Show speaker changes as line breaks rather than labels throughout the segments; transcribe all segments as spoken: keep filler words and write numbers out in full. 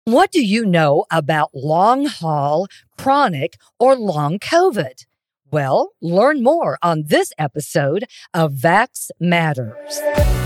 What do you know about long haul, chronic, or long COVID? Well, learn more on this episode of Vax Matters.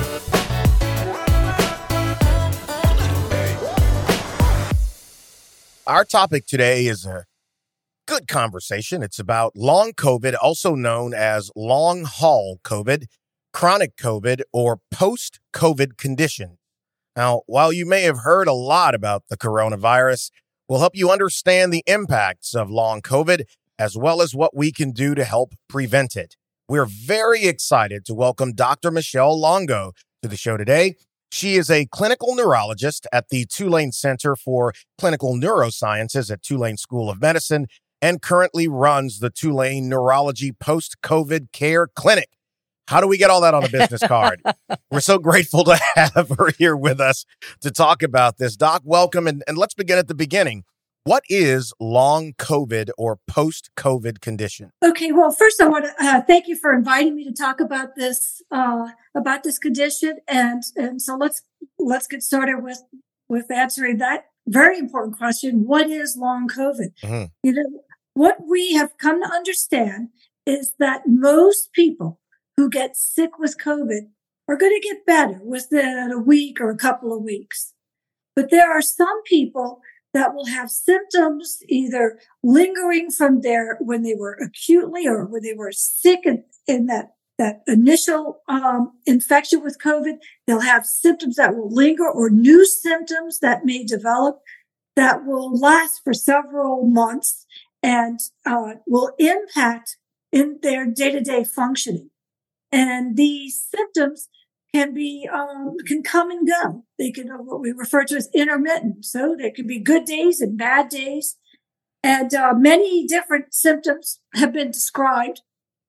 Our topic today is a good conversation. It's about long COVID, also known as long haul COVID, chronic COVID, or post-COVID condition. Now, while you may have heard a lot about the coronavirus, we'll help you understand the impacts of long COVID, as well as what we can do to help prevent it. We're very excited to welcome Doctor Michelle Longo to the show today. She is a clinical neurologist at the Tulane Center for Clinical Neurosciences at Tulane School of Medicine and currently runs the Tulane Neurology Post-COVID Care Clinic. How do we get all that on a business card? We're so grateful to have her here with us to talk about this. Doc, welcome. And, and let's begin at the beginning. What is long COVID or post-COVID condition?
Okay, well, first I want to uh, thank you for inviting me to talk about this uh, about this condition, and and so let's let's get started with with answering that very important question: what is long COVID? Mm-hmm. You know, what we have come to understand is that most people who get sick with COVID are going to get better within a week or a couple of weeks, but there are some people that will have symptoms either lingering from their when they were acutely or when they were sick in, in that, that initial um, infection with COVID. They'll have symptoms that will linger or new symptoms that may develop that will last for several months and uh, will impact in their day-to-day functioning. And these symptoms can be, um, can come and go. They can, uh, what we refer to as intermittent. So there can be good days and bad days. And, uh, many different symptoms have been described.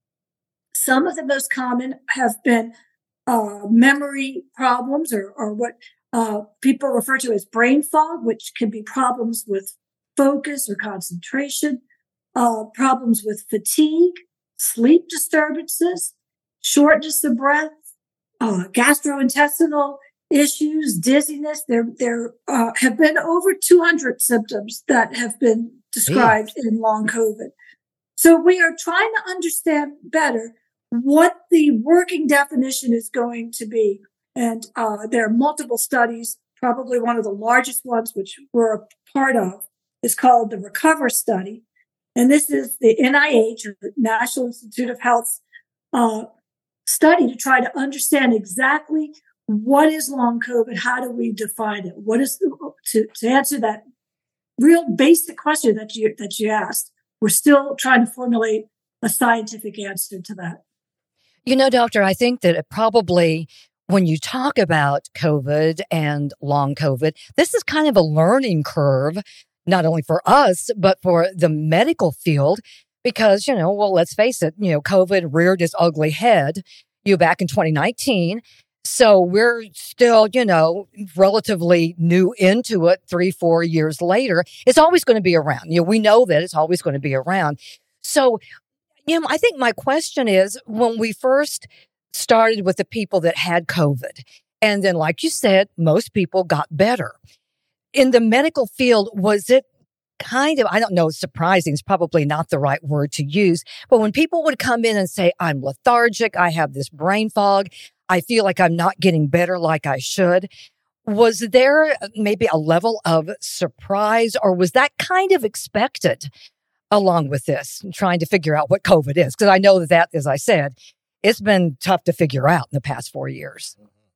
Some of the most common have been, uh, memory problems or, or what, uh, people refer to as brain fog, which can be problems with focus or concentration, uh, problems with fatigue, sleep disturbances, shortness of breath, Uh, gastrointestinal issues, dizziness. There, there uh, have been over two hundred symptoms that have been described yeah. in long COVID. So we are trying to understand better what the working definition is going to be. And uh, there are multiple studies. Probably one of the largest ones, which we're a part of, is called the RECOVER study. And this is the N I H, or the National Institute of Health's uh, study to try to understand exactly what is long COVID. How do we define it? What is to, to answer that real basic question that you that you asked? We're still trying to formulate a scientific answer to that.
You know, doctor, I think that it probably when you talk about COVID and long COVID, this is kind of a learning curve, not only for us but for the medical field. Because, you know, well, let's face it, you know, COVID reared its ugly head, you know, back in twenty nineteen. So we're still, you know, relatively new into it three, four years later. It's always going to be around. You know, we know that it's always going to be around. So, you know, I think my question is when we first started with the people that had COVID, and then, like you said, most people got better. In the medical field, was it kind of, I don't know, surprising is probably not the right word to use, but when people would come in and say, I'm lethargic, I have this brain fog, I feel like I'm not getting better like I should, was there maybe a level of surprise, or was that kind of expected along with this, trying to figure out what COVID is? Because I know that, that, as I said, it's been tough to figure out in the past four years.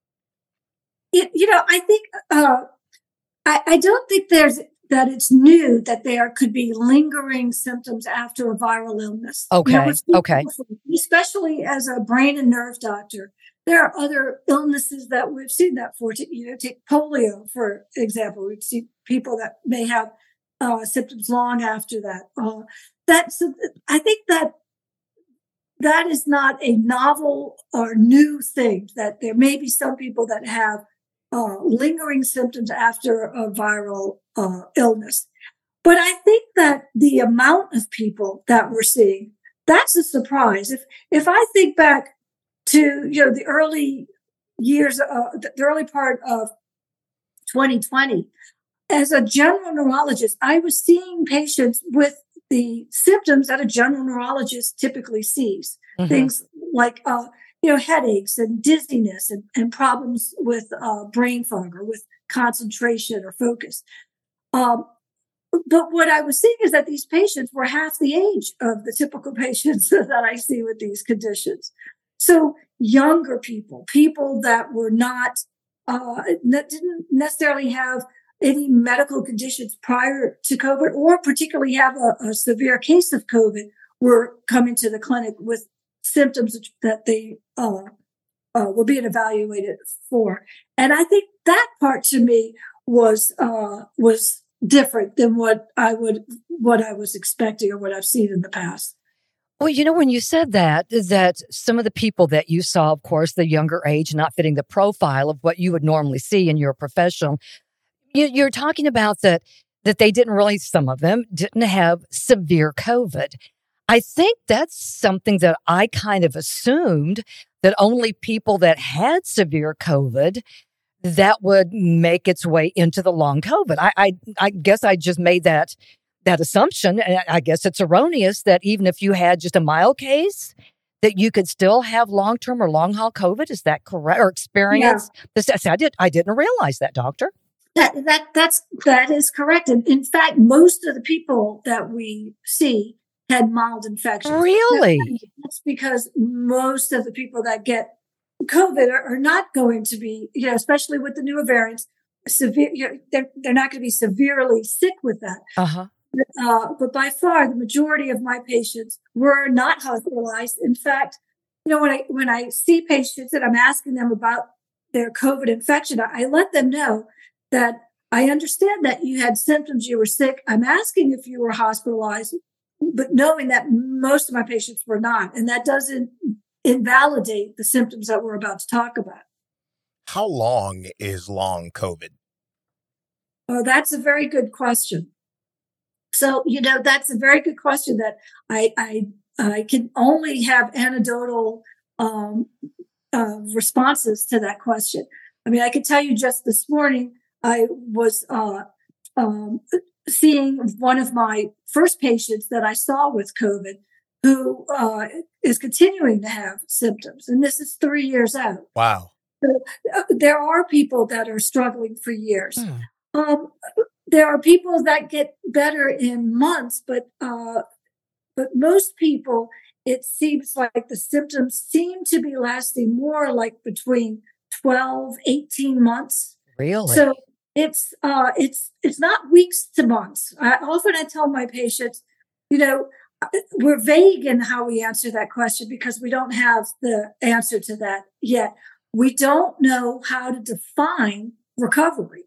You, you know, I think, uh, I, I don't think there's, that it's new that there could be lingering symptoms after a viral illness.
Okay.
You know,
okay.
Especially as a brain and nerve doctor, there are other illnesses that we've seen that for. You know, take polio, for example. We've seen people that may have uh, symptoms long after that. Uh, that's, I think that that is not a novel or new thing, that there may be some people that have Uh, lingering symptoms after a viral uh, illness. But I think that the amount of people that we're seeing, that's a surprise. If if I think back to, you know, the early years, uh, the early part of twenty twenty, as a general neurologist, I was seeing patients with the symptoms that a general neurologist typically sees. Mm-hmm. Things like, uh, you know, headaches and dizziness and, and problems with uh, brain fog or with concentration or focus. Um, but what I was seeing is that these patients were half the age of the typical patients that I see with these conditions. So younger people, people that were not, uh, that didn't necessarily have any medical conditions prior to COVID or particularly have a, a severe case of COVID were coming to the clinic with symptoms that they uh, uh, were being evaluated for. And I think that part to me was uh, was different than what I would what I was expecting or what I've seen in the past.
Well, you know, when you said that, that some of the people that you saw, of course, the younger age, not fitting the profile of what you would normally see in your profession, you, you're talking about that that they didn't really, some of them didn't have severe COVID. I think that's something that I kind of assumed that only people that had severe COVID, that would make its way into the long COVID. I, I, I guess I just made that that assumption, and I guess it's erroneous that even if you had just a mild case, that you could still have long-term or long-haul COVID. Is that correct? Or experience? Yeah. This, I did. I didn't realize that, doctor.
That that that's that is correct. And in fact, most of the people that we see had mild infections.
Really?
That's because most of the people that get COVID are, are not going to be, you know, especially with the newer variants, severe. You know, they're they're not going to be severely sick with that.
Uh-huh.
Uh, but by far, the majority of my patients were not hospitalized. In fact, you know, when I when I see patients and I'm asking them about their COVID infection, I, I let them know that I understand that you had symptoms, you were sick. I'm asking if you were hospitalized, but knowing that most of my patients were not, and that doesn't invalidate the symptoms that we're about to talk about.
How long is long COVID?
Oh, that's a very good question. So, you know, that's a very good question that I I, I can only have anecdotal um, uh, responses to that question. I mean, I can tell you just this morning, I was uh, um, seeing one of my first patients that I saw with COVID who uh, is continuing to have symptoms. And this is three years out.
Wow.
So, uh, there are people that are struggling for years.
Hmm.
Um, there are people that get better in months, but uh, but most people, it seems like the symptoms seem to be lasting more like between twelve, eighteen months.
Really?
So it's uh, it's it's not weeks to months. I, often I tell my patients, you know, we're vague in how we answer that question because we don't have the answer to that yet. We don't know how to define recovery.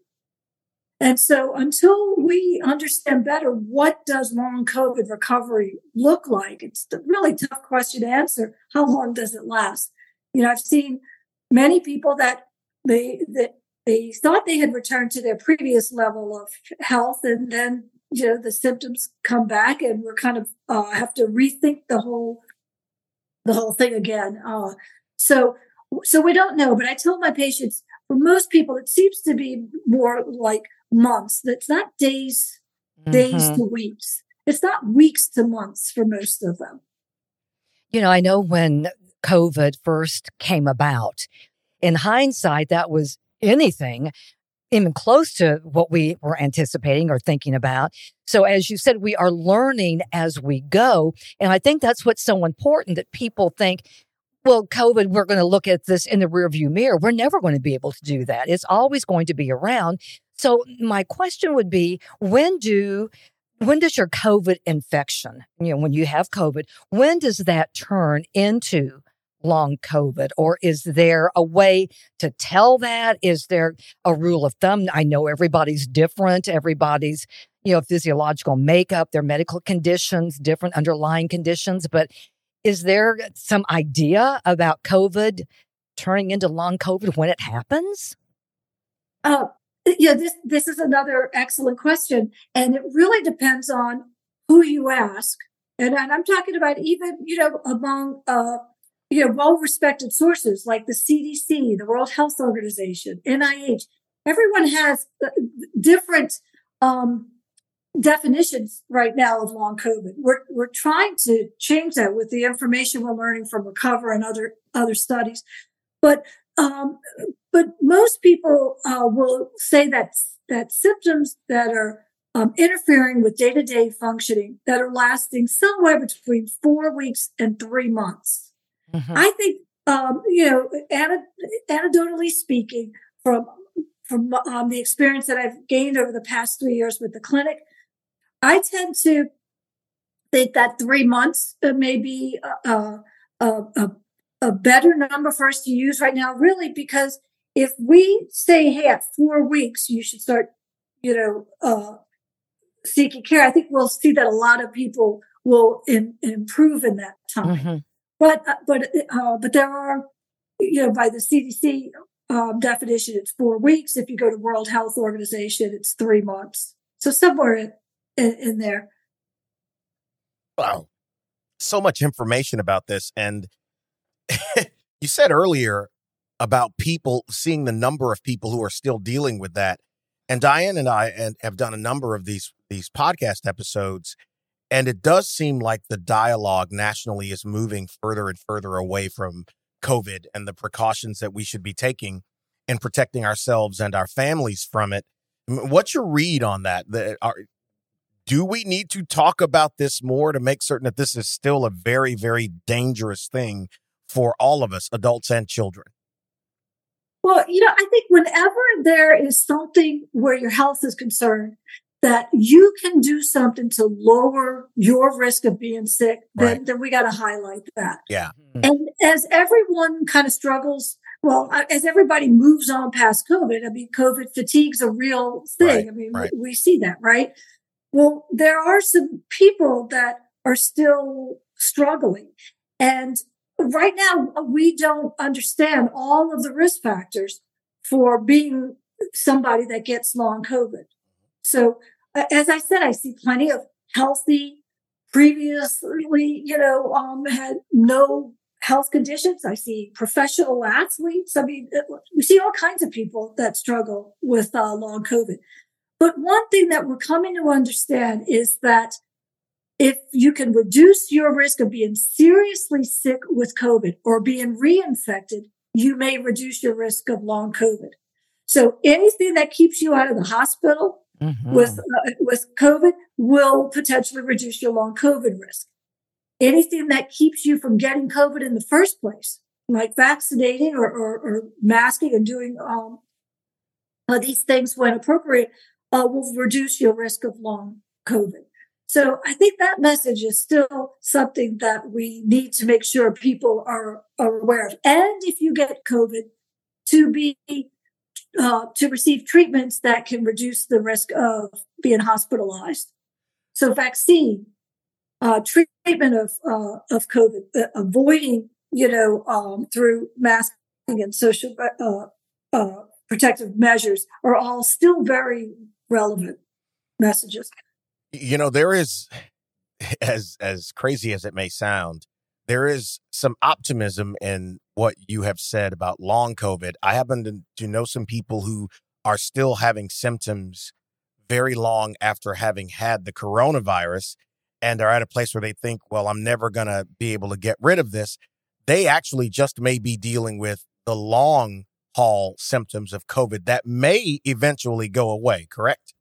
And so until we understand better what does long COVID recovery look like, it's a really tough question to answer. How long does it last? You know, I've seen many people that they that they thought they had returned to their previous level of health, and then you know the symptoms come back, and we're kind of uh, have to rethink the whole the whole thing again. Uh, so so we don't know. But I tell my patients, for most people, it seems to be more like months. That's not days, mm-hmm. days to weeks. It's not weeks to months for most of them.
You know, I know when COVID first came about, in hindsight, that was anything even close to what we were anticipating or thinking about. So as you said, we are learning as we go. And I think that's what's so important, that people think, well, COVID, we're going to look at this in the rearview mirror. We're never going to be able to do that. It's always going to be around. So my question would be, when do, when does your COVID infection, you know, when you have COVID, when does that turn into long COVID? Or is there a way to tell that? Is there a rule of thumb? I know everybody's different. Everybody's, you know, physiological makeup, their medical conditions, different underlying conditions. But is there some idea about COVID turning into long COVID when it happens?
Uh, yeah, this this is another excellent question. And it really depends on who you ask. And, and I'm talking about even, you know, among, uh, you know, well-respected sources like the C D C, the World Health Organization, N I H. Everyone has different um, definitions right now of long COVID. We're we're trying to change that with the information we're learning from Recover and other other studies. But um, but most people uh, will say that that symptoms that are um, interfering with day to day functioning that are lasting somewhere between four weeks and three months. Mm-hmm. I think um, you know, anecdotally speaking, from from um, the experience that I've gained over the past three years with the clinic, I tend to think that three months may be a, a, a, a better number for us to use right now, really, because if we say, hey, at four weeks, you should start, you know, uh, seeking care, I think we'll see that a lot of people will in, improve in that time. Mm-hmm. But, but, uh, but there are, you know, by the C D C um, definition, it's four weeks. If you go to World Health Organization, it's three months. So somewhere in, in, in there.
Wow. So much information about this. And you said earlier about people seeing the number of people who are still dealing with that. And Diane and I and have done a number of these, these podcast episodes. And it does seem like the dialogue nationally is moving further and further away from COVID and the precautions that we should be taking in protecting ourselves and our families from it. What's your read on that? The, are, do we need to talk about this more to make certain that this is still a very, very dangerous thing for all of us, adults and children?
Well, you know, I think whenever there is something where your health is concerned, that you can do something to lower your risk of being sick, then, right. then we got to highlight that.
Yeah.
And as everyone kind of struggles, well, as everybody moves on past COVID, I mean, COVID fatigue's a real thing.
Right.
I mean,
right.
we, we see that, right? Well, there are some people that are still struggling. And right now, we don't understand all of the risk factors for being somebody that gets long COVID. So, uh, as I said, I see plenty of healthy, previously, you know, um, had no health conditions. I see professional athletes. I mean, we see all kinds of people that struggle with uh, long COVID. But one thing that we're coming to understand is that if you can reduce your risk of being seriously sick with COVID or being reinfected, you may reduce your risk of long COVID. So anything that keeps you out of the hospital mm-hmm. with uh, with COVID will potentially reduce your long COVID risk. Anything that keeps you from getting COVID in the first place, like vaccinating or, or, or masking and doing um, uh, these things when appropriate, uh, will reduce your risk of long COVID. So I think that message is still something that we need to make sure people are, are aware of. And if you get COVID, to be uh, to receive treatments that can reduce the risk of being hospitalized. So vaccine, uh, treatment of uh, of COVID, uh, avoiding, you know, um, through masking and social uh, uh, protective measures are all still very relevant messages.
You know, there is, as as crazy as it may sound, there is some optimism in what you have said about long COVID. I happen to, to know some people who are still having symptoms very long after having had the coronavirus and are at a place where they think, well, I'm never going to be able to get rid of this. They actually just may be dealing with the long haul symptoms of COVID that may eventually go away, correct?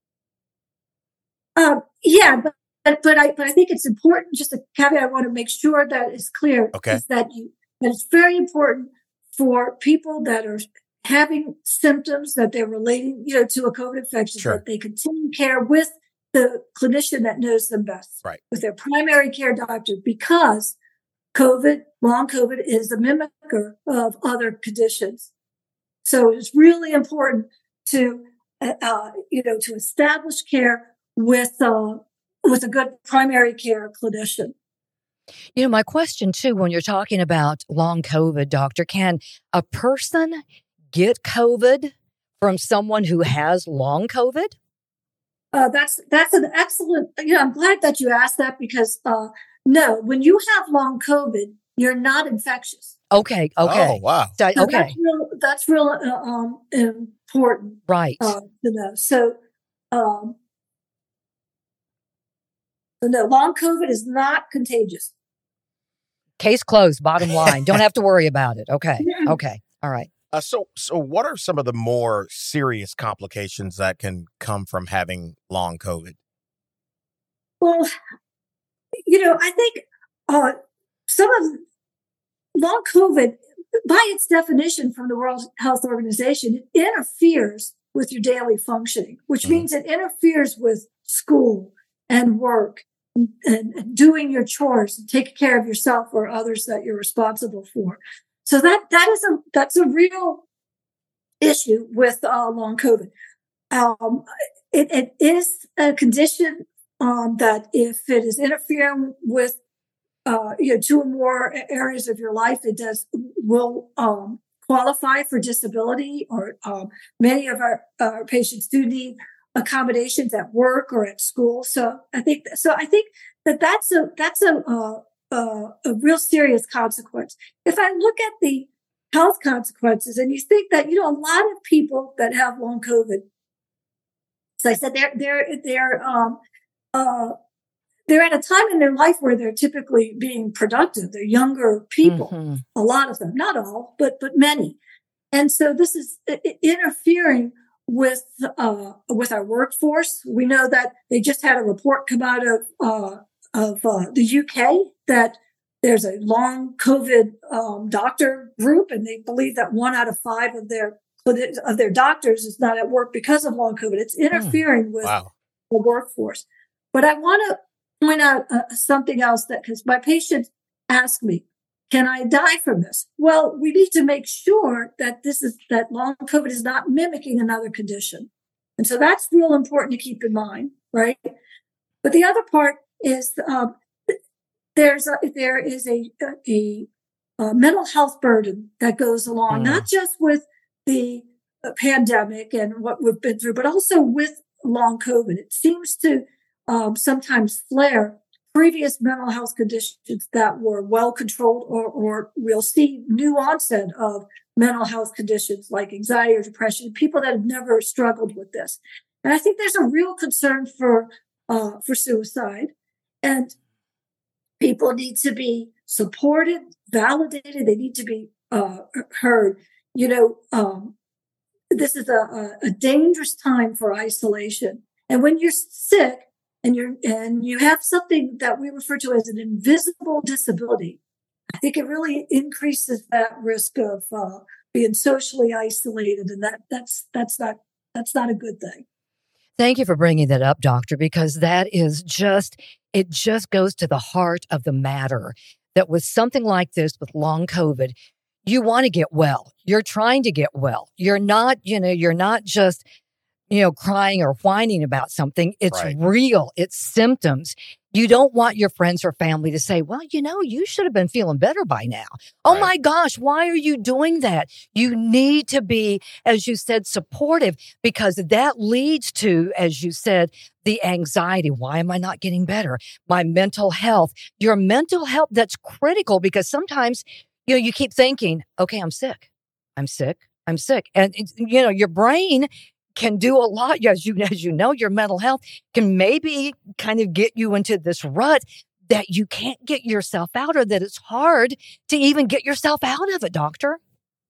Um, yeah, but, but but I but I think it's important. Just a caveat I want to make sure that is clear
okay.
is that you that it's very important for people that are having symptoms that they're relating, you know, to a COVID infection,
sure.
that they continue care with the clinician that knows them best,
right.
with their primary care doctor, because COVID, long COVID, is a mimicker of other conditions. So it's really important to uh, you know to establish care with uh, with a good primary care clinician.
You know, my question too, when you're talking about long COVID, doctor, can a person get COVID from someone who has long COVID?
Uh, that's that's an excellent. You know, I'm glad that you asked that because uh, no, when you have long COVID, you're not infectious.
Okay. Okay.
Oh wow.
So,
so
okay.
That's real. That's real uh, um, important.
Right.
Uh, to know. So. Um, So no, long COVID is not contagious.
Case closed, bottom line. Don't have to worry about it. Okay. Okay. All right.
Uh, so, so what are some of the more serious complications that can come from having long COVID?
Well, you know, I think uh, some of long COVID, by its definition from the World Health Organization, it interferes with your daily functioning, which mm-hmm. means it interferes with school and work and, and doing your chores and taking care of yourself or others that you're responsible for. So that that is a that's a real issue with uh, long COVID. Um, it, it is a condition um, that if it is interfering with uh, you know two or more areas of your life, it does will um, qualify for disability. Or um, many of our, our patients do need accommodations at work or at school. So I think so. I think that that's a that's a uh, uh, a real serious consequence. If I look at the health consequences, and you think that you know a lot of people that have long COVID, so I said they're they're they're um uh they're at a time in their life where they're typically being productive. They're younger people, mm-hmm. a lot of them, not all, but but many, and so this is interfering with uh, with our workforce. We know that they just had a report come out of uh, of uh, the U K that there's a long COVID um, doctor group, and they believe that one out of five of their of their doctors is not at work because of long COVID. It's interfering mm. with wow. the workforce. But I want to point out uh, something else, that because my patients ask me, can I die from this? Well, we need to make sure that this is that long COVID is not mimicking another condition. And so that's real important to keep in mind, right? But the other part is um, there's a, there is a, a, a mental health burden that goes along, mm. not just with the pandemic and what we've been through, but also with long COVID. It seems to um, sometimes flare previous mental health conditions that were well controlled, or, or we'll see new onset of mental health conditions like anxiety or depression, people that have never struggled with this. And I think there's a real concern for uh, for suicide, and people need to be supported, validated. They need to be uh, heard. You know, um, this is a, a dangerous time for isolation. And when you're sick and you're and you have something that we refer to as an invisible disability, I think it really increases that risk of uh, being socially isolated, and that that's that's not that's not a good thing.
Thank you for bringing that up, doctor, because that is just, it just goes to the heart of the matter, that with something like this, with long COVID, you want to get well. You're trying to get well. You're not, you know, you're not just, you know, crying or whining about something. It's right. real. It's symptoms. You don't want your friends or family to say, well, you know, you should have been feeling better by now. Oh right. my gosh, why are you doing that? You need to be, as you said, supportive, because that leads to, as you said, the anxiety. Why am I not getting better? My mental health, your mental health, that's critical, because sometimes, you know, you keep thinking, okay, I'm sick. I'm sick. I'm sick. And, you know, your brain can do a lot. As you, as you know, your mental health can maybe kind of get you into this rut that you can't get yourself out of, that it's hard to even get yourself out of it, doctor.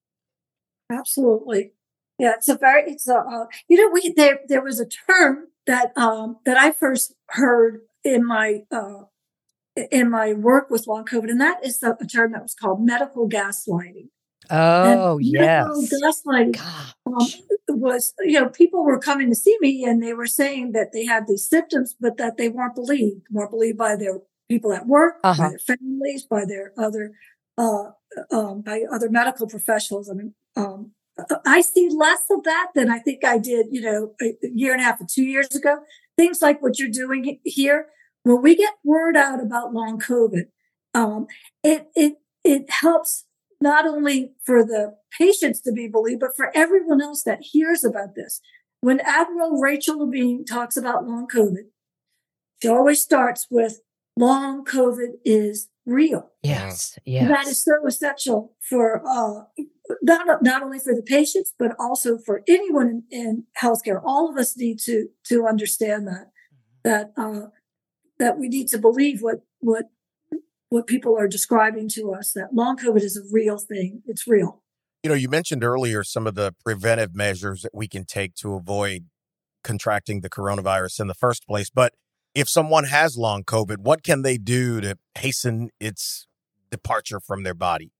Absolutely. Yeah, it's a very, it's a, uh, you know, we, there, there was a term that, um, that I first heard in my, uh, in my work with long COVID, and that is a, a term that was called medical gaslighting.
Oh,
and
yes.
Gaslighting um, was, you know, people were coming to see me and they were saying that they had these symptoms, but that they weren't believed, weren't believed by their people at work, uh-huh. by their families, by their other, uh, um, by other medical professionals. I mean, um, I see less of that than I think I did, you know, a year and a half or two years ago. Things like what you're doing here, when we get word out about long COVID, um, it it it helps not only for the patients to be believed, but for everyone else that hears about this. When Admiral Rachel Levine talks about long COVID, she always starts with long COVID is real.
Yes, yes.
That is so essential for uh, not not only for the patients, but also for anyone in, in healthcare. All of us need to to understand that that uh, that we need to believe what what what people are describing to us, that long COVID is a real thing. It's real.
You know, you mentioned earlier some of the preventive measures that we can take to avoid contracting the coronavirus in the first place. But if someone has long COVID, what can they do to hasten its departure from their body?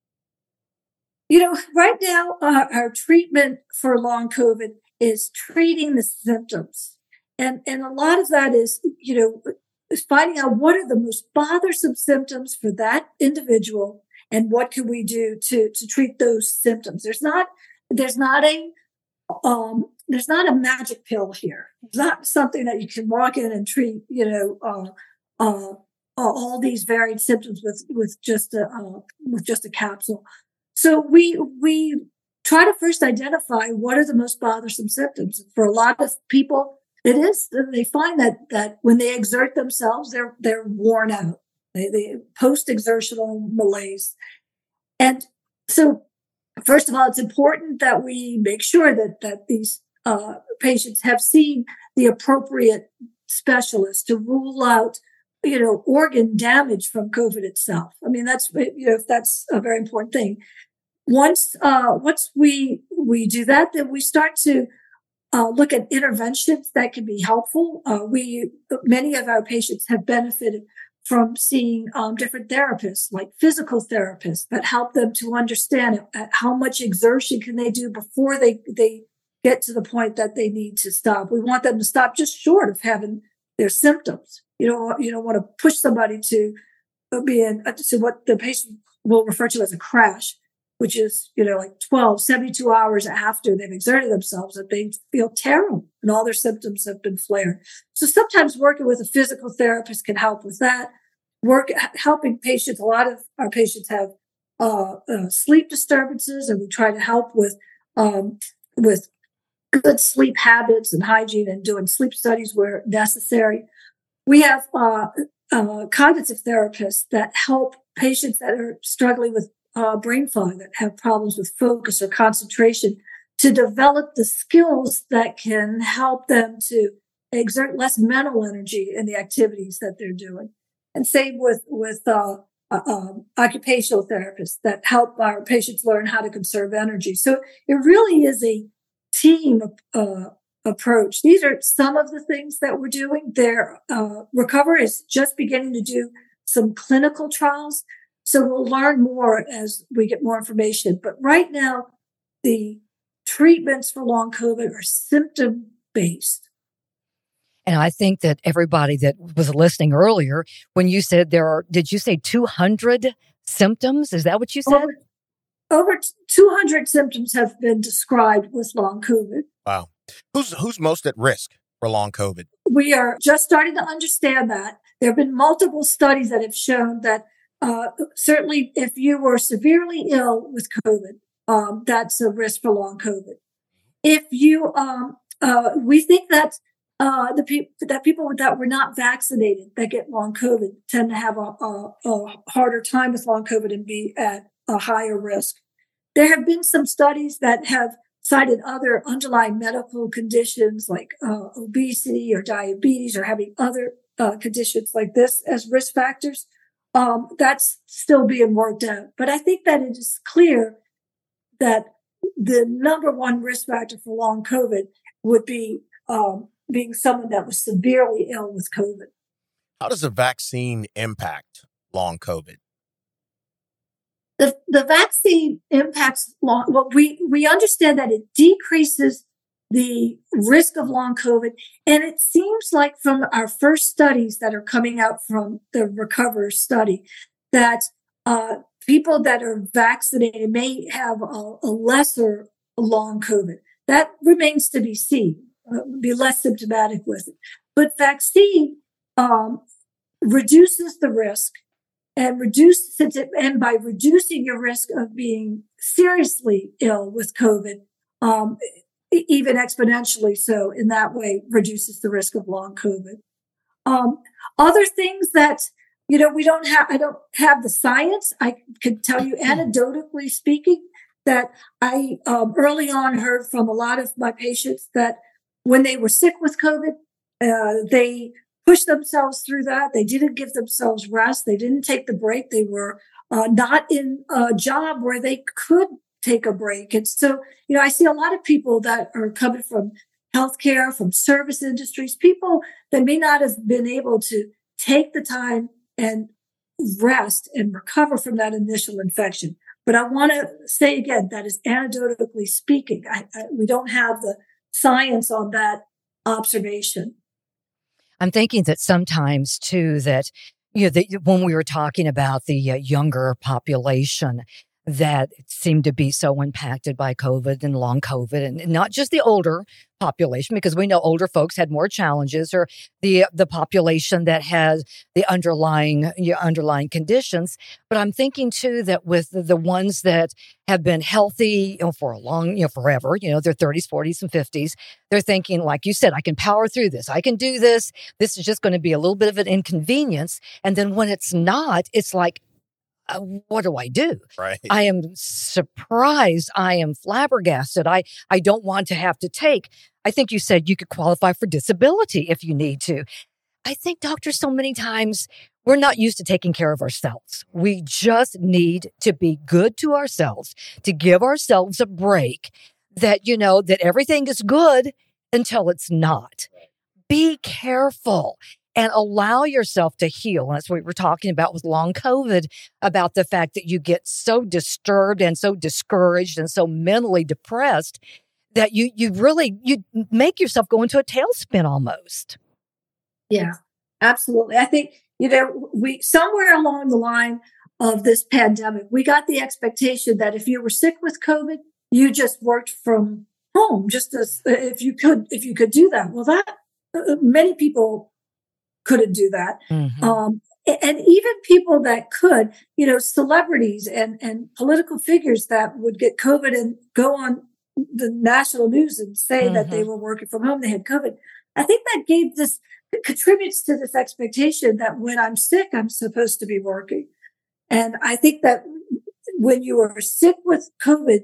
You know, right now, uh, our treatment for long COVID is treating the symptoms. And, and a lot of that is, you know, is finding out what are the most bothersome symptoms for that individual and what can we do to, to treat those symptoms. There's not, there's not a, um, there's not a magic pill here. It's not something that you can walk in and treat, you know, uh, uh, all these varied symptoms with, with just a, uh, with just a capsule. So we, we try to first identify what are the most bothersome symptoms. For a lot of people, it is, they find that, that when they exert themselves, they're, they're worn out. They, they post-exertional malaise. And so, first of all, it's important that we make sure that, that these uh, patients have seen the appropriate specialist to rule out, you know, organ damage from COVID itself. I mean, that's, you know, that's a very important thing. Once, uh, once we, we do that, then we start to Uh, look at interventions that can be helpful. Uh, we, many of our patients have benefited from seeing um, different therapists, like physical therapists, that help them to understand at how much exertion can they do before they they get to the point that they need to stop. We want them to stop just short of having their symptoms. You don't you don't want to push somebody to be in to what the patient will refer to as a crash, which is, you know, like twelve, seventy-two hours after they've exerted themselves, that they feel terrible and all their symptoms have been flared. So sometimes working with a physical therapist can help with that. Work, helping patients, a lot of our patients have uh, uh, sleep disturbances, and we try to help with, um, with good sleep habits and hygiene and doing sleep studies where necessary. We have uh, uh, cognitive therapists that help patients that are struggling with Uh, brain fog, that have problems with focus or concentration, to develop the skills that can help them to exert less mental energy in the activities that they're doing. And same with, with uh, uh, um, occupational therapists that help our patients learn how to conserve energy. So it really is a team uh, approach. These are some of the things that we're doing. Their uh, Recover is just beginning to do some clinical trials. So we'll learn more as we get more information. But right now, the treatments for long COVID are symptom-based.
And I think that everybody that was listening earlier, when you said there are, did you say two hundred symptoms? Is that what you said?
Over, over two hundred symptoms have been described with long COVID.
Wow. Who's, who's most at risk for long COVID?
We are just starting to understand that. There have been multiple studies that have shown that Uh, certainly, if you were severely ill with COVID, um, that's a risk for long COVID. If you, um, uh, we think that uh, the people that people that were not vaccinated that get long COVID tend to have a, a, a harder time with long COVID and be at a higher risk. There have been some studies that have cited other underlying medical conditions like uh, obesity or diabetes or having other uh, conditions like this as risk factors. Um, that's still being worked out. But I think that it is clear that the number one risk factor for long COVID would be um, being someone that was severely ill with COVID.
How does a vaccine impact long COVID?
The, the vaccine impacts long, well, we, we understand that it decreases the risk of long COVID. And it seems like from our first studies that are coming out from the Recover study, that uh, people that are vaccinated may have a, a lesser long COVID. That remains to be seen, uh, be less symptomatic with it. But vaccine um, reduces the risk and reduces it, and by reducing your risk of being seriously ill with COVID, um, even exponentially so, in that way, reduces the risk of long COVID. Um, other things that, you know, we don't have, I don't have the science. I could tell you anecdotally speaking that I um, early on heard from a lot of my patients that when they were sick with COVID, uh, they push themselves through that. They didn't give themselves rest. They didn't take the break. They were uh, not in a job where they could take a break. And so, you know, I see a lot of people that are coming from healthcare, from service industries, people that may not have been able to take the time and rest and recover from that initial infection. But I want to say again, that is anecdotally speaking. I, I, we don't have the science on that observation.
I'm thinking that sometimes too, that, you know, that when we were talking about the uh, younger population that seemed to be so impacted by COVID and long COVID, and not just the older population, because we know older folks had more challenges, or the the population that has the underlying you know, underlying conditions. But I'm thinking too that with the, the ones that have been healthy, you know, for a long, you know, forever, you know, their thirties, forties, and fifties, they're thinking, like you said, I can power through this. I can do this. This is just going to be a little bit of an inconvenience. And then when it's not, it's like, Uh, what do I do?
Right.
I am surprised. I am flabbergasted. I, I don't want to have to take. I think you said you could qualify for disability if you need to. I think, doctors, so many times we're not used to taking care of ourselves. We just need to be good to ourselves, to give ourselves a break, that, you know, that everything is good until it's not. Be careful. And allow yourself to heal. And that's what we were talking about with long COVID, about the fact that you get so disturbed and so discouraged and so mentally depressed that you you really, you make yourself go into a tailspin almost.
Yeah, absolutely. I think, you know, we somewhere along the line of this pandemic, we got the expectation that if you were sick with COVID, you just worked from home, just as if you could, if you could do that. Well, that uh, many people couldn't do that. Mm-hmm. Um, and even people that could, you know, celebrities and, and political figures that would get COVID and go on the national news and say mm-hmm. that they were working from home, they had COVID. I think that gave this, contributes to this expectation that when I'm sick, I'm supposed to be working. And I think that when you are sick with COVID,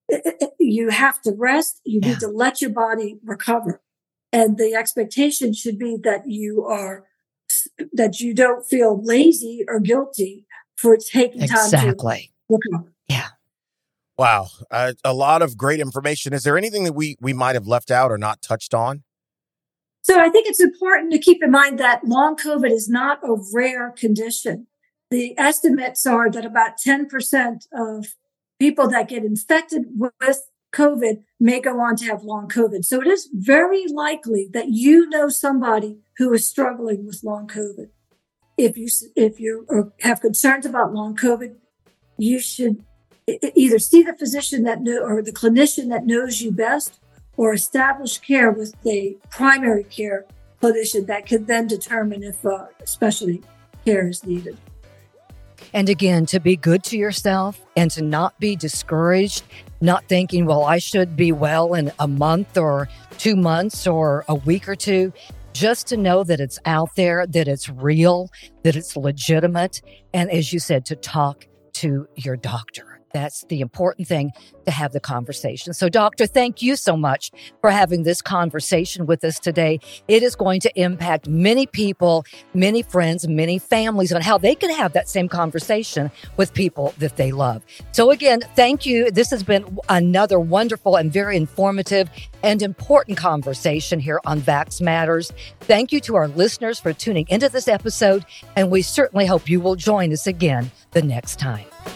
you have to rest. You yeah. need to let your body recover. And the expectation should be that you are, that you don't feel lazy or guilty for taking time
exactly.
to recover.
Yeah.
Wow. Uh, a lot of great information. Is there anything that we, we might have left out or not touched on?
So I think it's important to keep in mind that long COVID is not a rare condition. The estimates are that about ten percent of people that get infected with COVID may go on to have long COVID. So it is very likely that you know somebody who is struggling with long COVID. If you if you have concerns about long COVID, you should either see the physician that know, or the clinician that knows you best, or establish care with the primary care clinician that can then determine if uh, specialty care is needed.
And again, to be good to yourself and to not be discouraged, not thinking, well, I should be well in a month or two months or a week or two, just to know that it's out there, that it's real, that it's legitimate. And as you said, to talk to your doctor. That's the important thing, to have the conversation. So, doctor, thank you so much for having this conversation with us today. It is going to impact many people, many friends, many families on how they can have that same conversation with people that they love. So again, thank you. This has been another wonderful and very informative and important conversation here on Vax Matters. Thank you to our listeners for tuning into this episode, and we certainly hope you will join us again the next time.